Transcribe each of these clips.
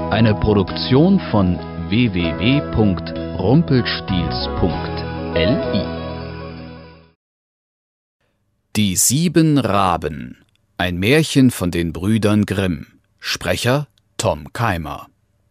Eine Produktion von www.rumpelstilzchen.li. Die 7 Raben. Ein Märchen von den Brüdern Grimm. Sprecher Tom Keimer.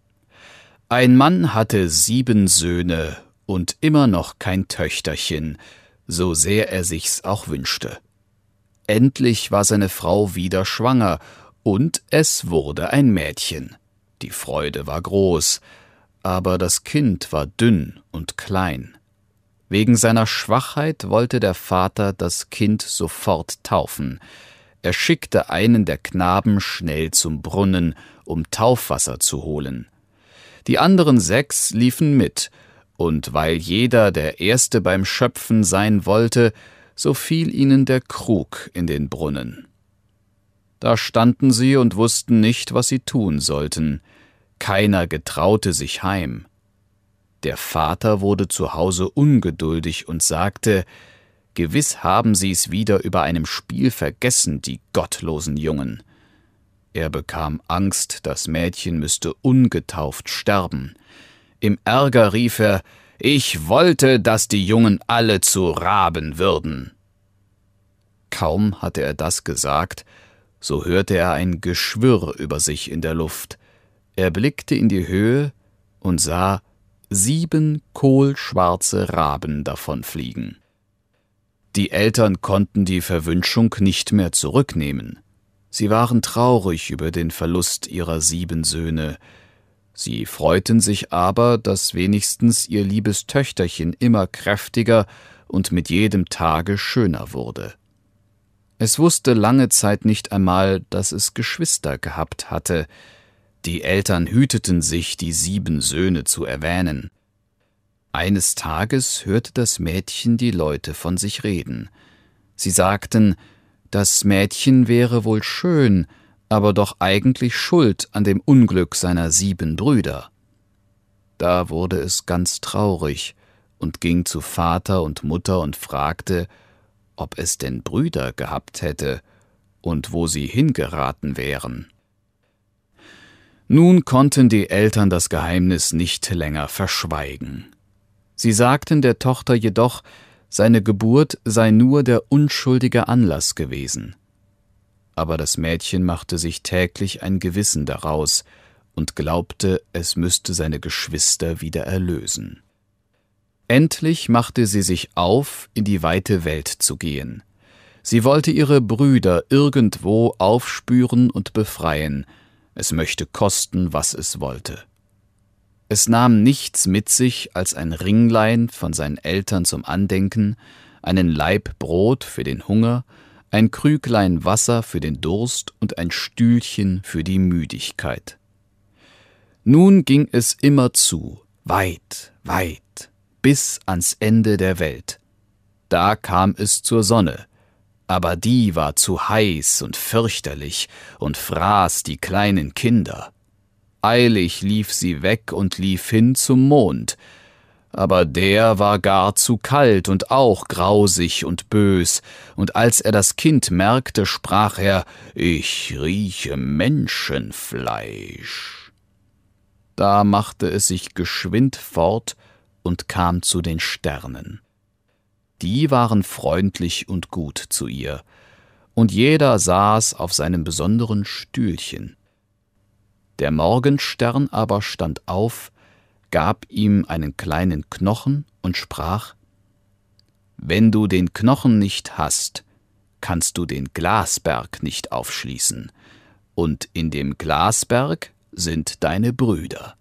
Ein Mann hatte 7 Söhne und immer noch kein Töchterchen, so sehr er sich's auch wünschte. Endlich war seine Frau wieder schwanger, und es wurde ein Mädchen. Die Freude war groß, aber das Kind war dünn und klein. Wegen seiner Schwachheit wollte der Vater das Kind sofort taufen. Er schickte einen der Knaben schnell zum Brunnen, um Taufwasser zu holen. Die anderen 6 liefen mit, und weil jeder der Erste beim Schöpfen sein wollte, so fiel ihnen der Krug in den Brunnen. Da standen sie und wussten nicht, was sie tun sollten. Keiner getraute sich heim. Der Vater wurde zu Hause ungeduldig und sagte: »Gewiss haben sie's wieder über einem Spiel vergessen, die gottlosen Jungen.« Er bekam Angst, das Mädchen müsste ungetauft sterben. Im Ärger rief er: »Ich wollte, dass die Jungen alle zu Raben würden.« Kaum hatte er das gesagt, so hörte er ein Geschwirr über sich in der Luft. Er blickte in die Höhe und sah 7 kohlschwarze Raben davonfliegen. Die Eltern konnten die Verwünschung nicht mehr zurücknehmen. Sie waren traurig über den Verlust ihrer 7 Söhne. Sie freuten sich aber, dass wenigstens ihr liebes Töchterchen immer kräftiger und mit jedem Tage schöner wurde. Es wusste lange Zeit nicht einmal, dass es Geschwister gehabt hatte. Die Eltern hüteten sich, die 7 Söhne zu erwähnen. Eines Tages hörte das Mädchen die Leute von sich reden. Sie sagten, das Mädchen wäre wohl schön, aber doch eigentlich schuld an dem Unglück seiner 7 Brüder. Da wurde es ganz traurig und ging zu Vater und Mutter und fragte, ob es denn Brüder gehabt hätte und wo sie hingeraten wären. Nun konnten die Eltern das Geheimnis nicht länger verschweigen. Sie sagten der Tochter jedoch, seine Geburt sei nur der unschuldige Anlass gewesen. Aber das Mädchen machte sich täglich ein Gewissen daraus und glaubte, es müsste seine Geschwister wieder erlösen. Endlich machte sie sich auf, in die weite Welt zu gehen. Sie wollte ihre Brüder irgendwo aufspüren und befreien, es möchte kosten, was es wollte. Es nahm nichts mit sich als ein Ringlein von seinen Eltern zum Andenken, einen Laib Brot für den Hunger, ein Krüglein Wasser für den Durst und ein Stühlchen für die Müdigkeit. Nun ging es immerzu, weit, weit, bis ans Ende der Welt. Da kam es zur Sonne, aber die war zu heiß und fürchterlich und fraß die kleinen Kinder. Eilig lief sie weg und lief hin zum Mond, aber der war gar zu kalt und auch grausig und bös, und als er das Kind merkte, sprach er, »Ich rieche Menschenfleisch.« Da machte es sich geschwind fort und kam zu den Sternen. Die waren freundlich und gut zu ihr, und jeder saß auf seinem besonderen Stühlchen. Der Morgenstern aber stand auf, gab ihm einen kleinen Knochen und sprach, »Wenn du den Knochen nicht hast, kannst du den Glasberg nicht aufschließen, und in dem Glasberg sind deine Brüder.«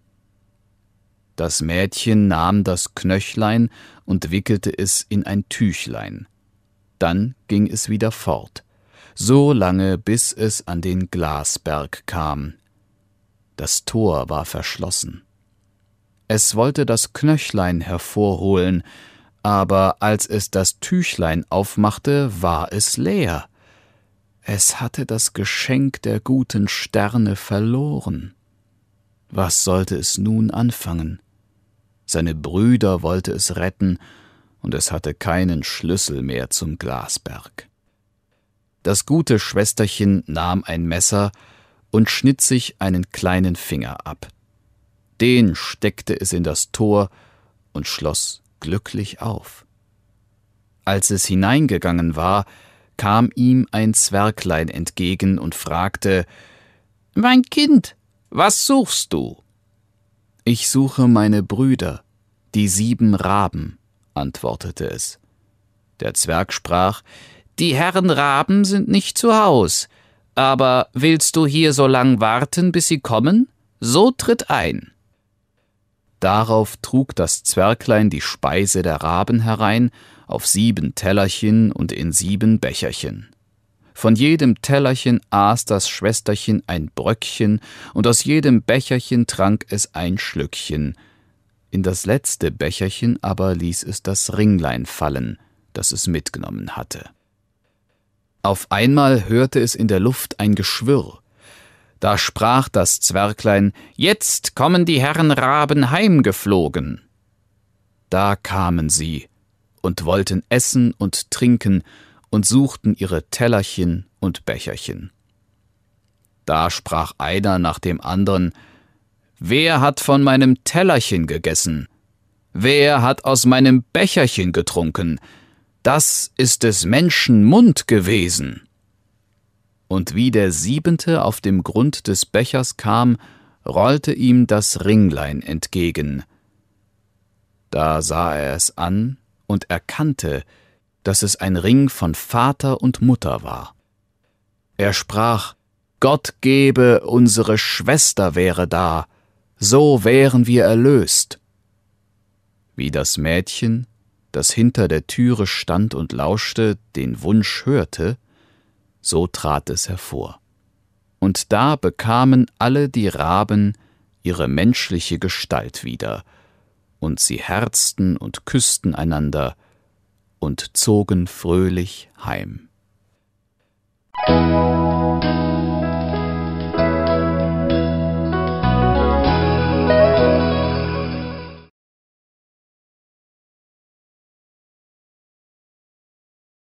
Das Mädchen nahm das Knöchlein und wickelte es in ein Tüchlein. Dann ging es wieder fort, so lange, bis es an den Glasberg kam. Das Tor war verschlossen. Es wollte das Knöchlein hervorholen, aber als es das Tüchlein aufmachte, war es leer. Es hatte das Geschenk der guten Sterne verloren. Was sollte es nun anfangen? Seine Brüder wollte es retten, und es hatte keinen Schlüssel mehr zum Glasberg. Das gute Schwesterchen nahm ein Messer und schnitt sich einen kleinen Finger ab. Den steckte es in das Tor und schloss glücklich auf. Als es hineingegangen war, kam ihm ein Zwerglein entgegen und fragte: »Mein Kind, was suchst du?« »Ich suche meine Brüder, die 7 Raben«, antwortete es. Der Zwerg sprach: »Die Herren Raben sind nicht zu Haus, aber willst du hier so lang warten, bis sie kommen? So tritt ein.« Darauf trug das Zwerglein die Speise der Raben herein, auf 7 Tellerchen und in 7 Becherchen. Von jedem Tellerchen aß das Schwesterchen ein Bröckchen, und aus jedem Becherchen trank es ein Schlückchen. In das letzte Becherchen aber ließ es das Ringlein fallen, das es mitgenommen hatte. Auf einmal hörte es in der Luft ein Geschwirr. Da sprach das Zwerglein: »Jetzt kommen die Herren Raben heimgeflogen.« Da kamen sie und wollten essen und trinken und suchten ihre Tellerchen und Becherchen. Da sprach einer nach dem anderen: »Wer hat von meinem Tellerchen gegessen? Wer hat aus meinem Becherchen getrunken? Das ist des Menschen Mund gewesen.« Und wie der 7. auf dem Grund des Bechers kam, rollte ihm das Ringlein entgegen. Da sah er es an und erkannte, dass es ein Ring von Vater und Mutter war. Er sprach: »Gott gebe, unsere Schwester wäre da, so wären wir erlöst.« Wie das Mädchen, das hinter der Türe stand und lauschte, den Wunsch hörte, so trat es hervor. Und da bekamen alle die Raben ihre menschliche Gestalt wieder, und sie herzten und küssten einander und zogen fröhlich heim.